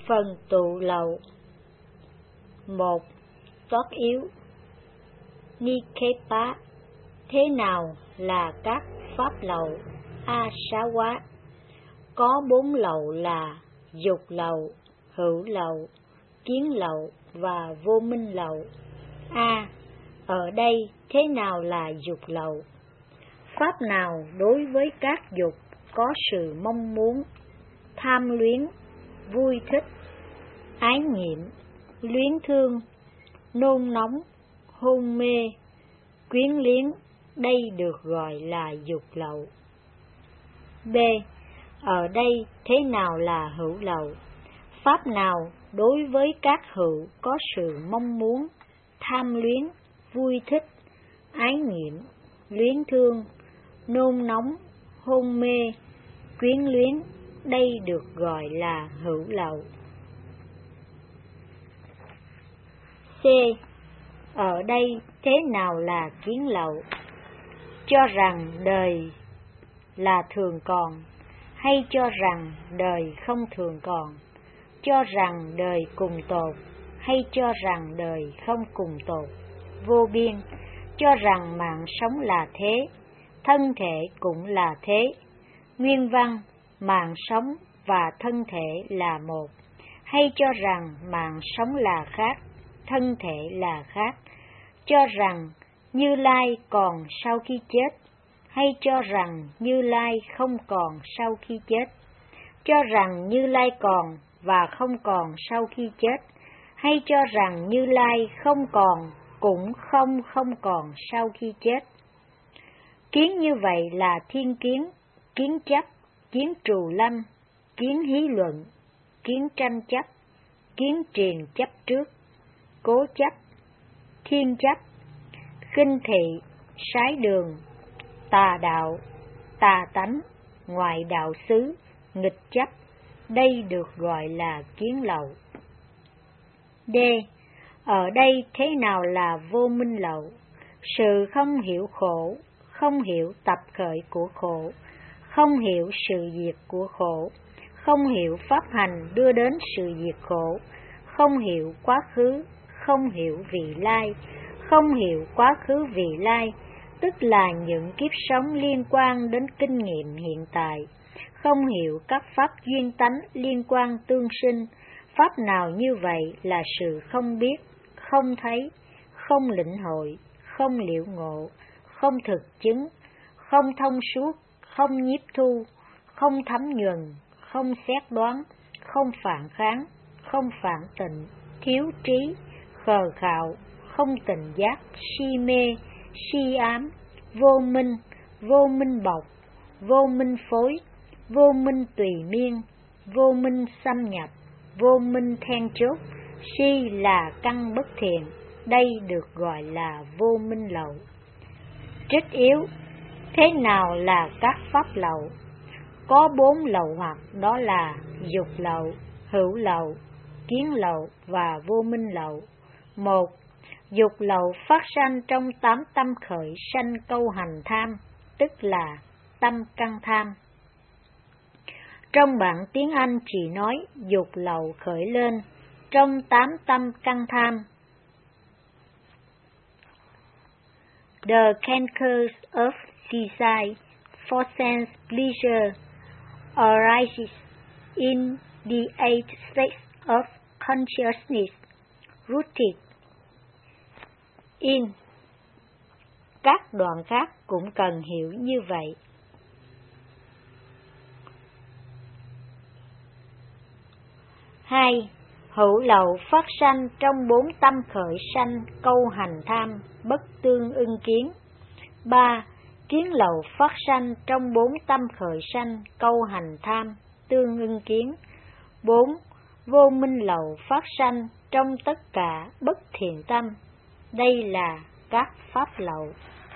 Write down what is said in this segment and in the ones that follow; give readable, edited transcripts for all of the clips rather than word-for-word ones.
Phần tụ lậu. 1. Toát yếu. Nikhepa. Thế nào là các pháp lậu Asawa? Có 4 lậu là dục lậu, hữu lậu, kiến lậu và vô minh lậu. Ở đây thế nào là dục lậu? Pháp nào đối với các dục có sự mong muốn, tham luyến, vui thích, ái nhiễm, luyến thương, nôn nóng, hôn mê, quyến luyến, đây được gọi là dục lậu. B. Ở đây thế nào là hữu lậu? Pháp nào đối với các hữu có sự mong muốn, tham luyến, vui thích, ái nhiễm, luyến thương, nôn nóng, hôn mê, quyến luyến, đây được gọi là hữu lậu. C. Ở đây thế nào là kiến lậu? Cho rằng đời là thường còn, hay cho rằng đời không thường còn? Cho rằng đời cùng tồn, hay cho rằng đời không cùng tồn? Vô biên. Cho rằng mạng sống là thế, thân thể cũng là thế. Nguyên văn, mạng sống và thân thể là một, hay cho rằng mạng sống là khác, thân thể là khác? Cho rằng Như Lai còn sau khi chết, hay cho rằng Như Lai không còn sau khi chết? Cho rằng Như Lai còn và không còn sau khi chết, hay cho rằng Như Lai không còn cũng không còn sau khi chết? Kiến như vậy là thiên kiến, kiến chấp, kiến trù lâm, kiến hí luận, kiến tranh chấp, kiến triền chấp trước, cố chấp, thiên chấp, khinh thị, sái đường, tà đạo, tà tánh, ngoại đạo xứ, nghịch chấp, đây được gọi là kiến lậu. D. Ở đây thế nào là vô minh lậu? Sự không hiểu khổ, không hiểu tập khởi của khổ, không hiểu sự diệt của khổ, không hiểu pháp hành đưa đến sự diệt khổ, không hiểu quá khứ, không hiểu vị lai, không hiểu quá khứ vị lai, tức là những kiếp sống liên quan đến kinh nghiệm hiện tại, không hiểu các pháp duyên tánh liên quan tương sinh. Pháp nào như vậy là sự không biết, không thấy, không lĩnh hội, không liễu ngộ, không thực chứng, không thông suốt, không nhiếp thu, không thấm nhuần, không xét đoán, không phản kháng, không phản tịnh, thiếu trí, khờ khạo, không tình giác, si mê, si ám, vô minh bọc, vô minh phối, vô minh tùy miên, vô minh xâm nhập, vô minh then chốt, si là căn bất thiện, đây được gọi là vô minh lậu. Trích yếu. Thế nào là các pháp lậu? Có 4 lậu hoặc, đó là dục lậu, hữu lậu, kiến lậu và vô minh lậu. 1. Dục lậu phát sanh trong 8 tâm khởi sanh câu hành tham, tức là tâm căn tham. Trong bản tiếng Anh chỉ nói dục lậu khởi lên trong 8 tâm căn tham. The cankers of desire for sense pleasure arises in the 8 states of consciousness rooted in. Các đoạn khác cũng cần hiểu như vậy. 2. Hữu lậu phát sanh trong 4 tâm khởi sanh câu hành tham, bất tương ưng kiến. 3. Kiến lậu phát sanh trong 4 tâm khởi sanh câu hành tham, tương ưng kiến. 4. Vô minh lậu phát sanh trong tất cả bất thiện tâm. Đây là các pháp lậu.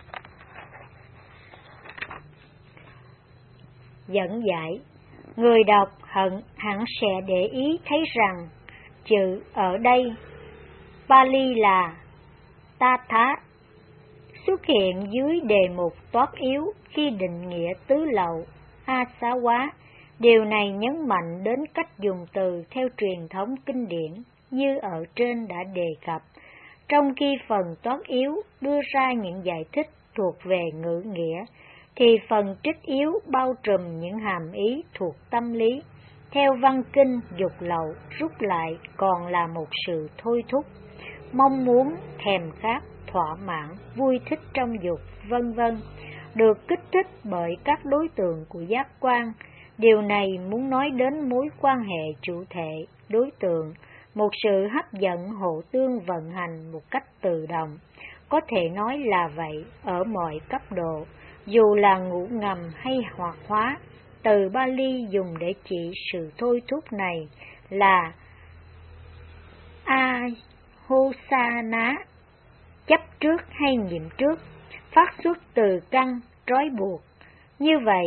Dẫn giải. Người đọc hẳn sẽ để ý thấy rằng chữ ở đây Pali là Tatha xuất hiện dưới đề mục toát yếu khi định nghĩa tứ lậu Asawa Điều này nhấn mạnh đến cách dùng từ theo truyền thống kinh điển như ở trên đã đề cập, trong khi phần toán yếu đưa ra những giải thích thuộc về ngữ nghĩa, thì phần trích yếu bao trùm những hàm ý thuộc tâm lý. Theo văn kinh, dục lậu rút lại còn là một sự thôi thúc, mong muốn, thèm khát, thỏa mãn, vui thích trong dục, vân vân, được kích thích bởi các đối tượng của giác quan. Điều này muốn nói đến mối quan hệ chủ thể, đối tượng, một sự hấp dẫn hộ tương vận hành một cách tự động. Có thể nói là vậy ở mọi cấp độ, dù là ngủ ngầm hay hoạt hóa. Từ Bali dùng để chỉ sự thôi thúc này là ahosana, chấp trước hay nhiệm trước, phát xuất từ căn trói buộc. Như vậy,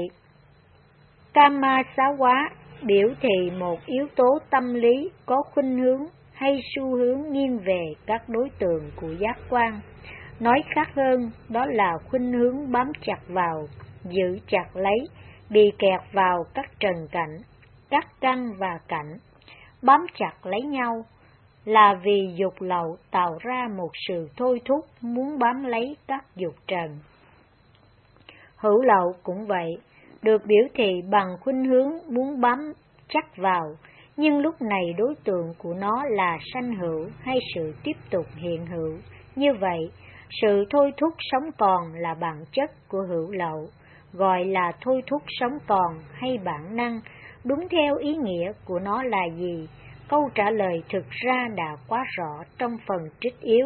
Kamasawa biểu thị một yếu tố tâm lý có khuynh hướng hay xu hướng nghiêng về các đối tượng của giác quan. Nói khác hơn, đó là khuynh hướng bám chặt vào, giữ chặt lấy, bị kẹt vào các trần cảnh, các căn và cảnh. Bám chặt lấy nhau là vì dục lậu tạo ra một sự thôi thúc muốn bám lấy các dục trần. Hữu lậu cũng vậy, được biểu thị bằng khuynh hướng muốn bám chắc vào, nhưng lúc này đối tượng của nó là sanh hữu hay sự tiếp tục hiện hữu. Như vậy, sự thôi thúc sống còn là bản chất của hữu lậu, gọi là thôi thúc sống còn hay bản năng. Đúng theo ý nghĩa của nó là gì? Câu trả lời thực ra đã quá rõ trong phần trích yếu.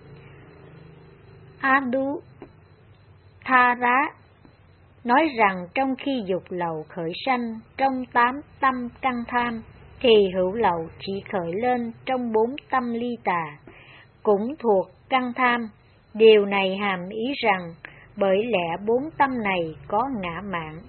Aduttara nói rằng trong khi dục lậu khởi sanh trong 8 tâm căn tham, thì hữu lậu chỉ khởi lên trong 4 tâm ly tà, cũng thuộc căn tham. Điều này hàm ý rằng bởi lẽ 4 tâm này có ngã mạn.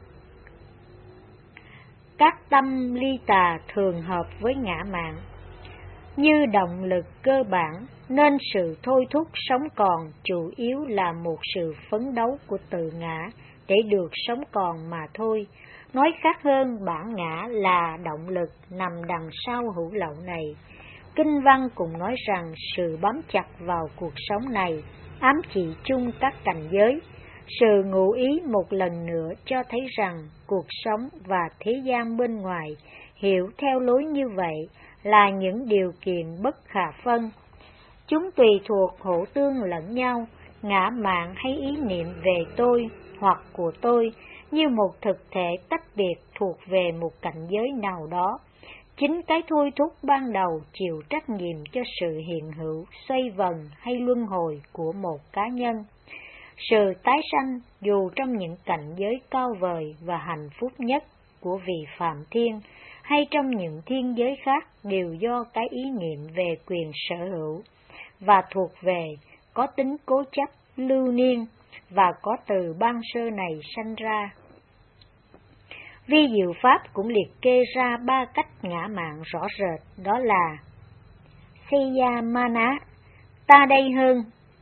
Các tâm ly tà thường hợp với ngã mạn như động lực cơ bản, nên sự thôi thúc sống còn chủ yếu là một sự phấn đấu của tự ngã để được sống còn mà thôi. Nói khác hơn, bản ngã là động lực nằm đằng sau hữu lậu này. Kinh văn cũng nói rằng sự bám chặt vào cuộc sống này ám chỉ chung các cảnh giới. Sự ngụ ý một lần nữa cho thấy rằng cuộc sống và thế gian bên ngoài hiểu theo lối như vậy là những điều kiện bất khả phân. Chúng tùy thuộc hỗ tương lẫn nhau, ngã mạn hay ý niệm về tôi hoặc của tôi như một thực thể tách biệt thuộc về một cảnh giới nào đó. Chính cái thôi thúc ban đầu chịu trách nhiệm cho sự hiện hữu, xoay vần hay luân hồi của một cá nhân. Sự tái sanh dù trong những cảnh giới cao vời và hạnh phúc nhất của vị Phạm Thiên hay trong những thiên giới khác đều do cái ý niệm về quyền sở hữu và thuộc về, có tính cố chấp, lưu niên và có từ ban sơ này sanh ra. Vi Diệu Pháp cũng liệt kê ra 3 cách ngã mạn rõ rệt, đó là Seyamana, ta đây hơn;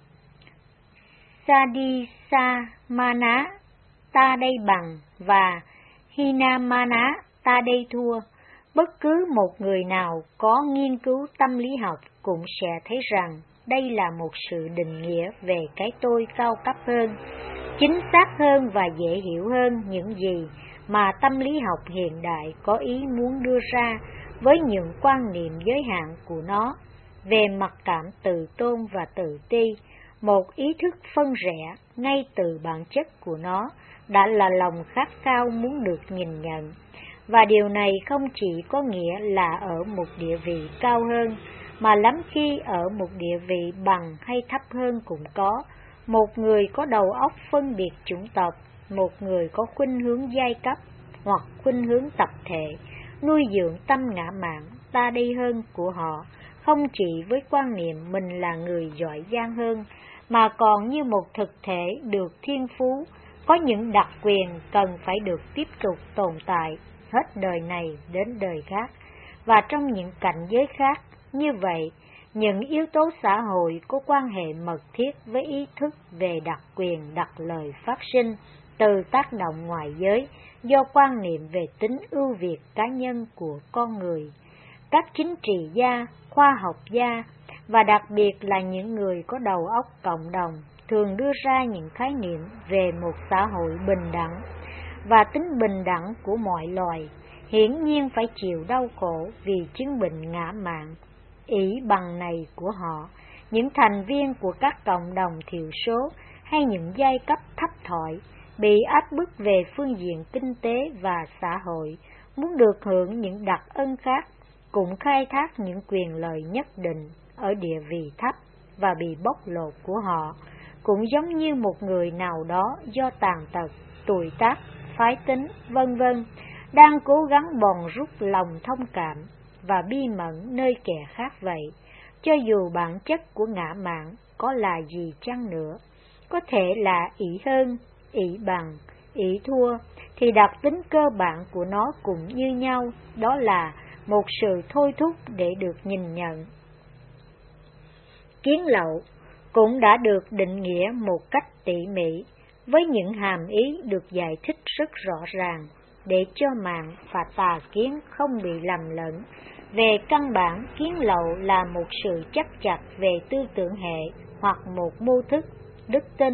Sadisamana, ta đây bằng; và Hinamana, ta đây thua. Bất cứ một người nào có nghiên cứu tâm lý học cũng sẽ thấy rằng đây là một sự định nghĩa về cái tôi cao cấp hơn, chính xác hơn và dễ hiểu hơn những gì mà tâm lý học hiện đại có ý muốn đưa ra với những quan niệm giới hạn của nó về mặc cảm tự tôn và tự ti. Một ý thức phân rẽ ngay từ bản chất của nó đã là lòng khát khao muốn được nhìn nhận. Và điều này không chỉ có nghĩa là ở một địa vị cao hơn, mà lắm khi ở một địa vị bằng hay thấp hơn cũng có. Một người có đầu óc phân biệt chủng tộc, một người có khuynh hướng giai cấp hoặc khuynh hướng tập thể, nuôi dưỡng tâm ngã mạn ta đây hơn của họ, không chỉ với quan niệm mình là người giỏi giang hơn, mà còn như một thực thể được thiên phú, có những đặc quyền cần phải được tiếp tục tồn tại hết đời này đến đời khác và trong những cảnh giới khác. Như vậy, những yếu tố xã hội có quan hệ mật thiết với ý thức về đặc quyền, đặc lời phát sinh từ tác động ngoại giới do quan niệm về tính ưu việt cá nhân của con người. Các chính trị gia, khoa học gia và đặc biệt là những người có đầu óc cộng đồng thường đưa ra những khái niệm về một xã hội bình đẳng và tính bình đẳng của mọi loài, hiển nhiên phải chịu đau khổ vì chứng bệnh ngã mạn, ỷ bằng này của họ. Những thành viên của các cộng đồng thiểu số hay những giai cấp thấp thỏi bị áp bức về phương diện kinh tế và xã hội, muốn được hưởng những đặc ân khác, cũng khai thác những quyền lợi nhất định ở địa vị thấp và bị bóc lột của họ, cũng giống như một người nào đó do tàn tật, tuổi tác, phái tính, vân vân, đang cố gắng bòn rút lòng thông cảm và bi mẫn nơi kẻ khác vậy. Cho dù bản chất của ngã mạn có là gì chăng nữa, có thể là ỷ hơn, ỷ bằng, ỷ thua, thì đặc tính cơ bản của nó cũng như nhau, đó là một sự thôi thúc để được nhìn nhận. Kiến lậu cũng đã được định nghĩa một cách tỉ mỉ, với những hàm ý được giải thích rất rõ ràng, để cho mạn và tà kiến không bị lầm lẫn. Về căn bản, kiến lậu là một sự chấp chặt về tư tưởng hệ hoặc một mô thức, đức tin,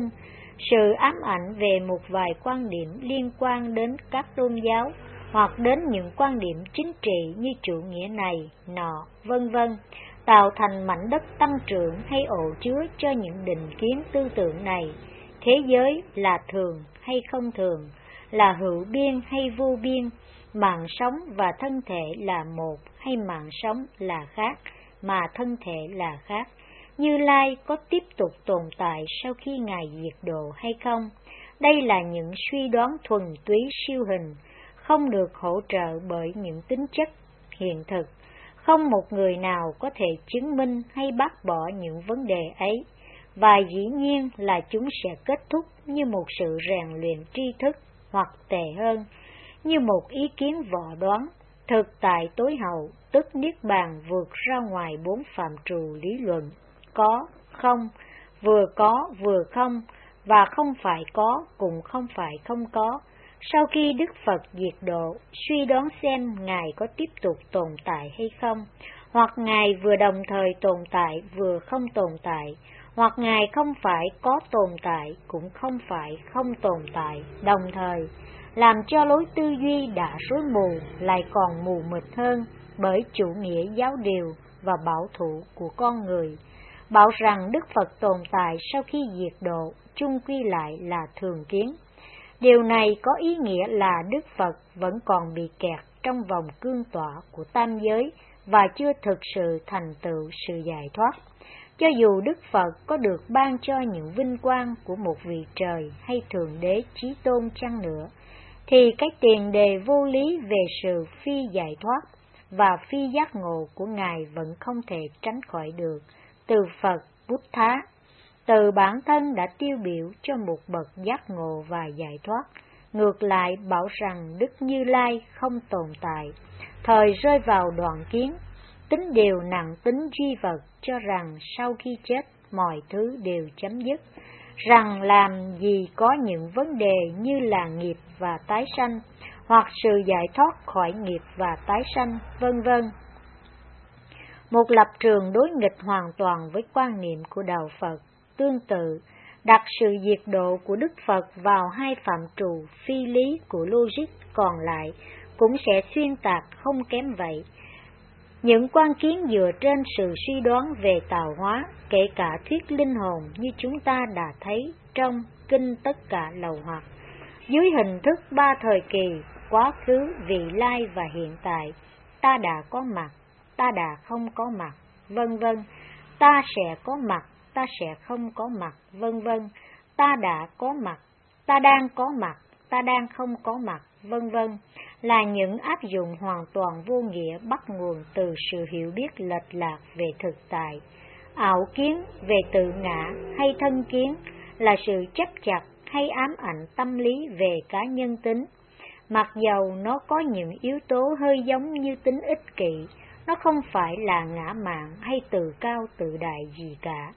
sự ám ảnh về một vài quan điểm liên quan đến các tôn giáo hoặc đến những quan điểm chính trị như chủ nghĩa này, nọ, vân vân, tạo thành mảnh đất tăng trưởng hay ổ chứa cho những định kiến tư tưởng này. Thế giới là thường hay không thường, là hữu biên hay vô biên, mạng sống và thân thể là một hay mạng sống là khác mà thân thể là khác, Như Lai có tiếp tục tồn tại sau khi Ngài diệt độ hay không? Đây là những suy đoán thuần túy siêu hình, không được hỗ trợ bởi những tính chất hiện thực. Không một người nào có thể chứng minh hay bác bỏ những vấn đề ấy, và dĩ nhiên là chúng sẽ kết thúc như một sự rèn luyện tri thức, hoặc tệ hơn, như một ý kiến võ đoán, thực tại tối hậu, tức Niết Bàn vượt ra ngoài bốn phạm trù lý luận, có, không, vừa có, vừa không, và không phải có, cũng không phải không có. Sau khi Đức Phật diệt độ, suy đoán xem Ngài có tiếp tục tồn tại hay không, hoặc Ngài vừa đồng thời tồn tại vừa không tồn tại, hoặc Ngài không phải có tồn tại cũng không phải không tồn tại đồng thời, làm cho lối tư duy đã rối mù lại còn mù mịt hơn bởi chủ nghĩa giáo điều và bảo thủ của con người, bảo rằng Đức Phật tồn tại sau khi diệt độ chung quy lại là thường kiến. Điều này có ý nghĩa là Đức Phật vẫn còn bị kẹt trong vòng cương tỏa của tam giới và chưa thực sự thành tựu sự giải thoát. Cho dù Đức Phật có được ban cho những vinh quang của một vị trời hay Thượng Đế Chí Tôn chăng nữa, thì cái tiền đề vô lý về sự phi giải thoát và phi giác ngộ của Ngài vẫn không thể tránh khỏi được từ Phật Buddha. Từ bản thân đã tiêu biểu cho một bậc giác ngộ và giải thoát, ngược lại bảo rằng Đức Như Lai không tồn tại, thời rơi vào đoạn kiến, tính điều nặng tính duy vật, cho rằng sau khi chết mọi thứ đều chấm dứt, rằng làm gì có những vấn đề như là nghiệp và tái sanh, hoặc sự giải thoát khỏi nghiệp và tái sanh, vân vân. Một lập trường đối nghịch hoàn toàn với quan niệm của Đạo Phật. Tương tự, đặt sự diệt độ của Đức Phật vào hai phạm trù phi lý của logic còn lại cũng sẽ xuyên tạc không kém vậy. Những quan kiến dựa trên sự suy đoán về tạo hóa, kể cả thuyết linh hồn như chúng ta đã thấy trong Kinh Tất Cả Lầu Hoặc, dưới hình thức ba thời kỳ, quá khứ, vị lai và hiện tại, ta đã có mặt, ta đã không có mặt, vân vân, ta sẽ có mặt, ta sẽ không có mặt, vân vân, ta đã có mặt, ta đang có mặt, ta đang không có mặt, vân vân, là những áp dụng hoàn toàn vô nghĩa bắt nguồn từ sự hiểu biết lệch lạc về thực tại. Ảo kiến về tự ngã hay thân kiến là sự chấp chặt hay ám ảnh tâm lý về cá nhân tính. Mặc dầu nó có những yếu tố hơi giống như tính ích kỷ, nó không phải là ngã mạn hay tự cao tự đại gì cả.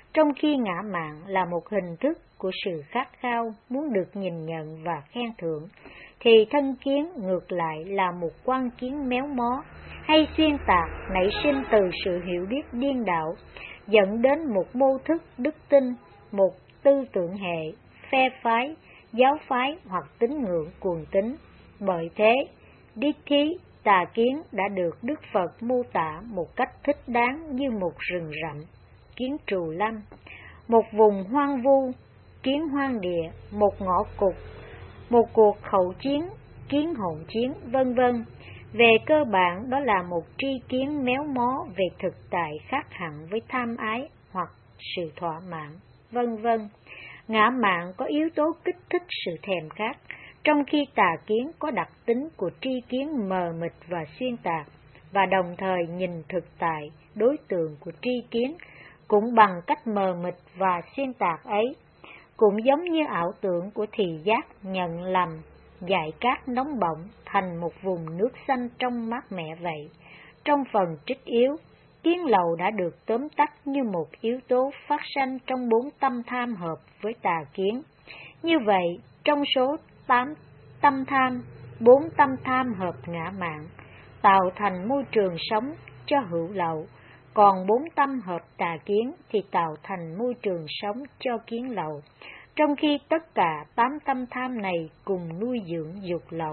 trong khi ngã mạn là một hình thức của sự khát khao muốn được nhìn nhận và khen thưởng, thì thân kiến ngược lại là một quan kiến méo mó hay xuyên tạc nảy sinh từ sự hiểu biết điên đảo, dẫn đến một mô thức đức tin, một tư tưởng hệ, phe phái, giáo phái hoặc tín ngưỡng cuồng tín. Bởi thế, đích thí, tà kiến đã được Đức Phật mô tả một cách thích đáng như một rừng rậm, kiến trù lâm, một vùng hoang vu, kiến hoang địa, một ngõ cụt, một cuộc khẩu chiến, kiến hỗn chiến, vân vân. Về cơ bản, đó là một tri kiến méo mó về thực tại khác hẳn với tham ái hoặc sự thỏa mãn, vân vân. Ngã mạn có yếu tố kích thích sự thèm khát, trong khi tà kiến có đặc tính của tri kiến mờ mịt và xuyên tạc, và đồng thời nhìn thực tại đối tượng của tri kiến cũng bằng cách mờ mịt và xuyên tạc ấy, cũng giống như ảo tưởng của thị giác nhận lầm dải cát nóng bỏng thành một vùng nước xanh trong mát mẻ vậy. Trong phần trích yếu, kiến lậu đã được tóm tắt như một yếu tố phát sanh trong 4 tâm tham hợp với tà kiến. Như vậy, trong số 8 tâm tham, 4 tâm tham hợp ngã mạn, tạo thành môi trường sống cho hữu lậu, còn 4 tâm hợp tà kiến thì tạo thành môi trường sống cho kiến lậu, trong khi tất cả 8 tâm tham này cùng nuôi dưỡng dục lậu.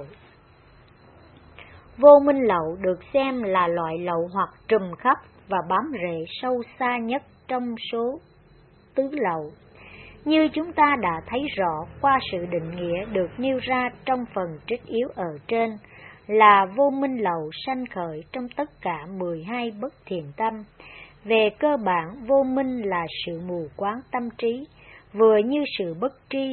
Vô minh lậu được xem là loại lậu hoặc trùm khắp và bám rễ sâu xa nhất trong số tứ lậu. Như chúng ta đã thấy rõ qua sự định nghĩa được nêu ra trong phần trích yếu ở trên, là vô minh lậu sanh khởi trong tất cả 12 bất thiện tâm. Về cơ bản, vô minh là sự mù quáng tâm trí, vừa như sự bất tri,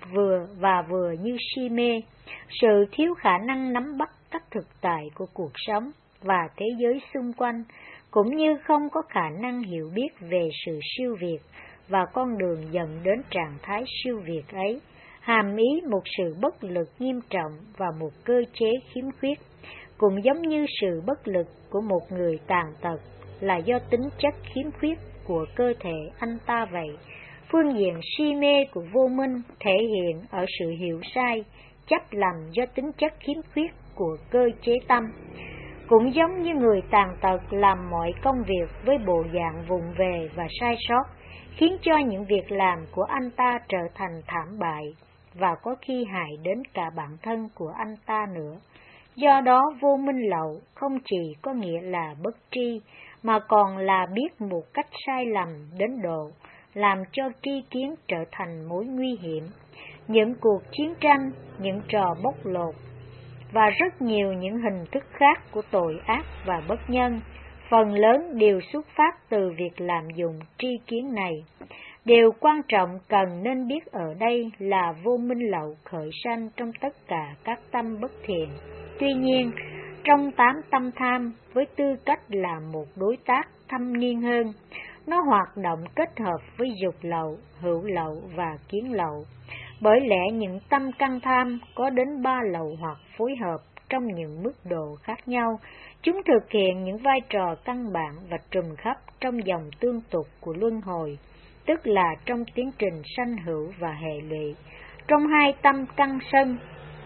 vừa như si mê, sự thiếu khả năng nắm bắt các thực tại của cuộc sống và thế giới xung quanh, cũng như không có khả năng hiểu biết về sự siêu việt và con đường dẫn đến trạng thái siêu việt ấy, hàm ý một sự bất lực nghiêm trọng và một cơ chế khiếm khuyết, cũng giống như sự bất lực của một người tàn tật là do tính chất khiếm khuyết của cơ thể anh ta vậy. Phương diện si mê của vô minh thể hiện ở sự hiểu sai, chấp lầm do tính chất khiếm khuyết của cơ chế tâm. Cũng giống như người tàn tật làm mọi công việc với bộ dạng vụng về và sai sót, khiến cho những việc làm của anh ta trở thành thảm bại và có khi hại đến cả bản thân của anh ta nữa. Do đó, vô minh lậu không chỉ có nghĩa là bất tri, mà còn là biết một cách sai lầm đến độ làm cho tri kiến trở thành mối nguy hiểm. Những cuộc chiến tranh, những trò bóc lột và rất nhiều những hình thức khác của tội ác và bất nhân, phần lớn đều xuất phát từ việc lạm dụng tri kiến này. Điều quan trọng cần nên biết ở đây là vô minh lậu khởi sanh trong tất cả các tâm bất thiện. Tuy nhiên, trong 8 tâm tham, với tư cách là một đối tác thâm niên hơn, nó hoạt động kết hợp với dục lậu, hữu lậu và kiến lậu. Bởi lẽ những tâm căn tham có đến 3 lậu hoặc phối hợp trong những mức độ khác nhau, chúng thực hiện những vai trò căn bản và trùm khắp trong dòng tương tục của luân hồi, tức là trong tiến trình sanh hữu và hệ lụy. Trong 2 tâm căn sân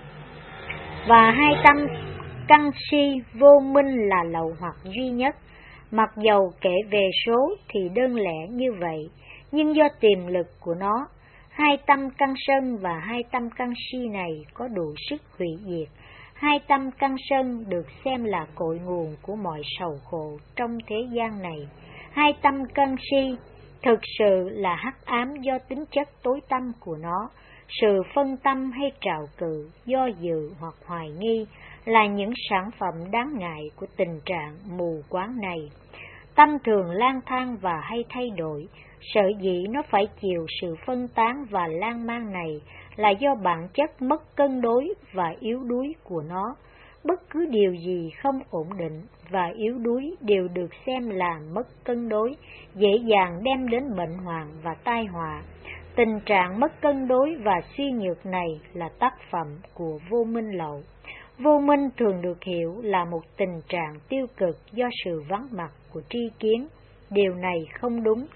và 2 tâm căn si, vô minh là lậu hoặc duy nhất. Mặc dầu kể về số thì đơn lẻ như vậy, nhưng do tiềm lực của nó, 2 tâm căn sân và 2 tâm căn si này có đủ sức hủy diệt. 2 tâm căn sân được xem là cội nguồn của mọi sầu khổ trong thế gian này. 2 tâm căn si thực sự là hắc ám do tính chất tối tăm của nó. Sự phân tâm hay trạo cự, do dự hoặc hoài nghi là những sản phẩm đáng ngại của tình trạng mù quáng này. Tâm thường lang thang và hay thay đổi, sở dĩ nó phải chịu sự phân tán và lan man này là do bản chất mất cân đối và yếu đuối của nó. Bất cứ điều gì không ổn định và yếu đuối đều được xem là mất cân đối, dễ dàng đem đến bệnh hoạn và tai họa. Tình trạng mất cân đối và suy nhược này là tác phẩm của vô minh lậu. Vô minh thường được hiểu là một tình trạng tiêu cực do sự vắng mặt của tri kiến. Điều này không đúng.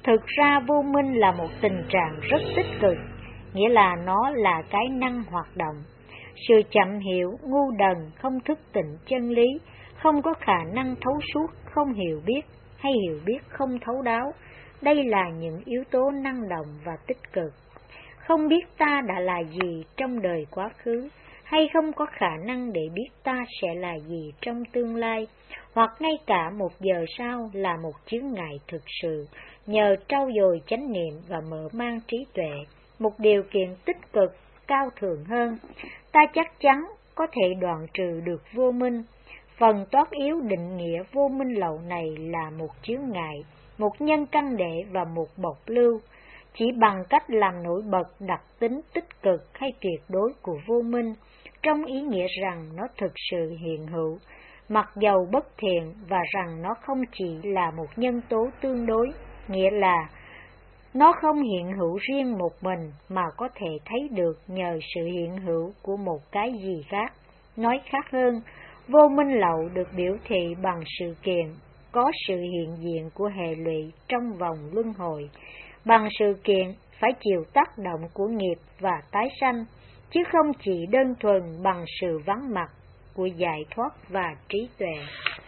Thực ra vô minh là một tình trạng rất tích cực, nghĩa là nó là cái năng hoạt động. Sự chậm hiểu, ngu đần, không thức tỉnh chân lý, không có khả năng thấu suốt, không hiểu biết hay hiểu biết không thấu đáo. Đây là những yếu tố năng động và tích cực. Không biết ta đã là gì trong đời quá khứ, hay không có khả năng để biết ta sẽ là gì trong tương lai, hoặc ngay cả một giờ sau là một chướng ngại thực sự. Nhờ trau dồi chánh niệm và mở mang trí tuệ, một điều kiện tích cực cao thượng hơn, ta chắc chắn có thể đoạn trừ được vô minh. Phần toát yếu định nghĩa vô minh lậu này là một chướng ngại, một nhân căn để và một bộc lưu. Chỉ bằng cách làm nổi bật đặc tính tích cực hay tuyệt đối của vô minh, trong ý nghĩa rằng nó thực sự hiện hữu, mặc dầu bất thiện, và rằng nó không chỉ là một nhân tố tương đối, nghĩa là nó không hiện hữu riêng một mình mà có thể thấy được nhờ sự hiện hữu của một cái gì khác. Nói khác hơn, vô minh lậu được biểu thị bằng sự kiện có sự hiện diện của hệ lụy trong vòng luân hồi, bằng sự kiện phải chịu tác động của nghiệp và tái sanh, chứ không chỉ đơn thuần bằng sự vắng mặt của giải thoát và trí tuệ.